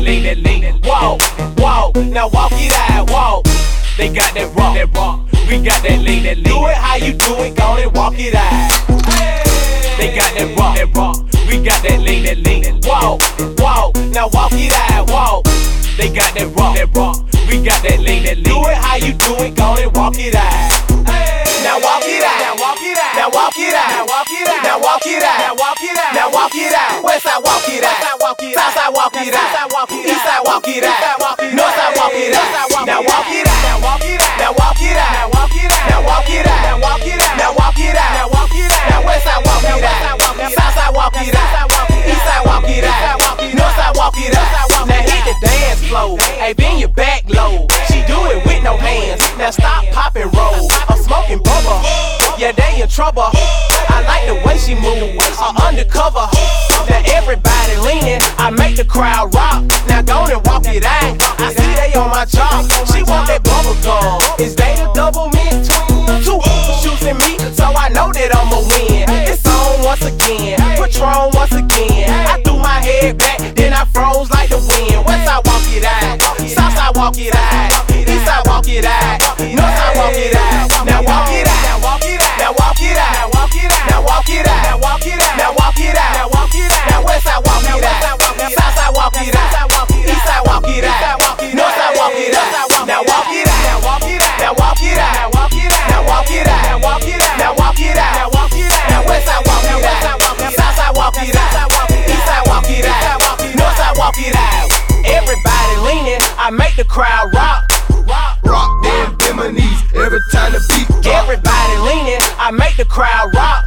lean, that lean. Walk, walk, now walk it out, walk. They got that rock, we got that lean, that lean. Do it how you do it, go and walk it out. They got that rock, we got that lean, that lean. Walk, walk, now walk it out, walk. They got that rock, we got that lean, that lean. Do it how you do it, go and walk it out. Now walk it out, now walk it out, now walk it out, now walk it out, now walk it out, now walk it out, now walk it out. Westside walk it out, Southside walk it out, Eastside walk it out, Northside walk it out. Now walk it out, now walk it out, now walk it out, now walk it out, now walk it out, now walk it out, now walk it out, now walk it out. Now Westside walk it out, Southside walk it out, Eastside walk it out, Northside walk it out. Now hit the dance floor, hey, bend your back low. She do it with no hands. Now stop, pop and roll. I'm smoking bubble, yeah, they in trouble. I like the way she move, undercover. Now everybody leaning, I make the crowd rock. Now go and walk it out. I see they on my job. She want that bubble gum. Is they the double mint twin? Two shooting me, so I know that I'ma win. It's on once again, Patron once again. I threw my head back, then I froze like the wind. Westside walk it out, Southside walk it out, Eastside walk it out, Northside walk it out. Now walk it out, now walk it out, now walk it out, now walk it out, now walk it out, now walk it out, now walk it out, now walk it out. Now Westside walk it out, Southside walk it out, Eastside walk it out, Northside walk it out. Now walk it out, now walk it out, now walk it out, now walk it out, now walk it out, now walk it out, now walk it out, now walk it out. Now Westside walk it out, Southside walk it out, Eastside walk it out, Northside walk it out. Everybody leaning, I make the crowd rock. Rock them Bimini's every time the beat drop. Everybody leaning, I make the crowd rock.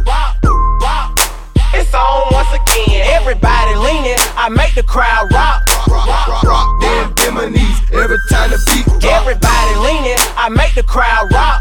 It's on once again. Everybody leaning, I make the crowd rock. Rock them Bimini's every time the beat drop. Everybody leaning, I make the crowd rock.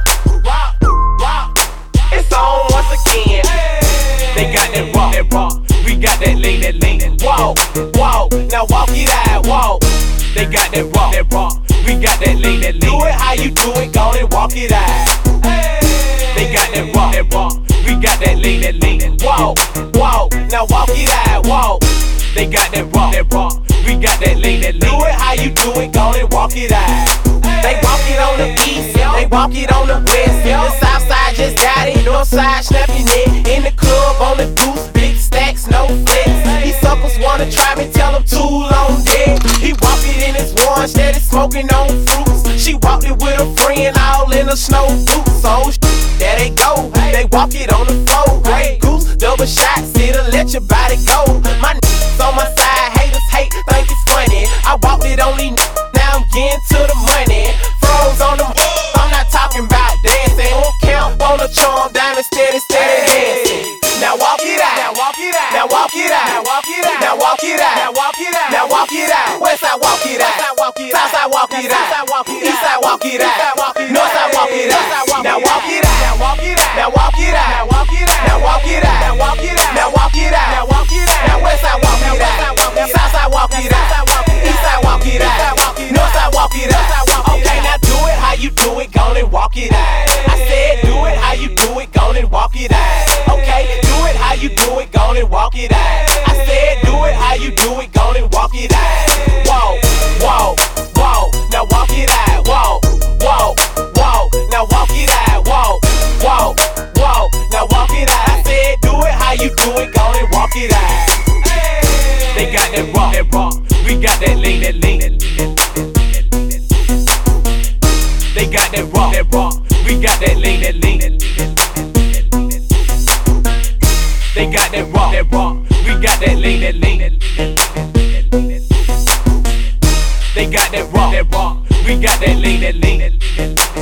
It's on once again. They got that rock, we got that lean, that lean. Walk, walk, now walk it out, walk. They got that rock, we got that lean, that lean. Do it how you do it, go and walk it out. They got that rock, we got that lean, that lean. Walk, walk, now walk it out, walk. They got that rock, we got that lean, that lean. Do it how you do it, go and walk it out. They walk it on the east, they walk it on the west. The south side just got it, north side snapping it. In the club on the goose, big stacks, no flex. These suckers wanna try me, tell them too long dead. He walk it in his one, steady smoking on fruits. She walked it with a friend, all in a snow boots. So there they go, they walk it on the floor. Grey goose, double shots, it'll let your body go. My on my side, haters hate, think it's funny. I walked it on these now I'm getting to the money. Froze on them, I'm not talking about dancing. Won't count on the charm, diamond steady dancing. Now walk it out, now walk it out, now walk it out, now walk it out, now walk it out, now walk it out, now walk it out. Westside walk it out, Southside walk it out, Eastside walk it out, Northside walk it out. Now walk it out, now walk it out, now walk it out, now walk it out, now walk it out, now walk it out, now walk it out, now walk it out. Now Westside walk it out, Southside walk it out, Eastside walk it out, Northside walk it out. Okay, now do it how you do it, go and walk it out. I said do it how you do it, go and walk it out. Okay, do it how you do it, go and walk it out. I said do it how you do it, go and walk it out. Walk, walk, walk, now walk it out. Walk, walk, walk, now walk it out. Walk, walk, walk, now walk it out. I said do it how you do it, go and walk it out. They got that rock, we got that lean, that lean. They got that rock, we got that lean, that lean. They got that rock, we got that lean, that lean. They got that rock, we got that lean, that lean.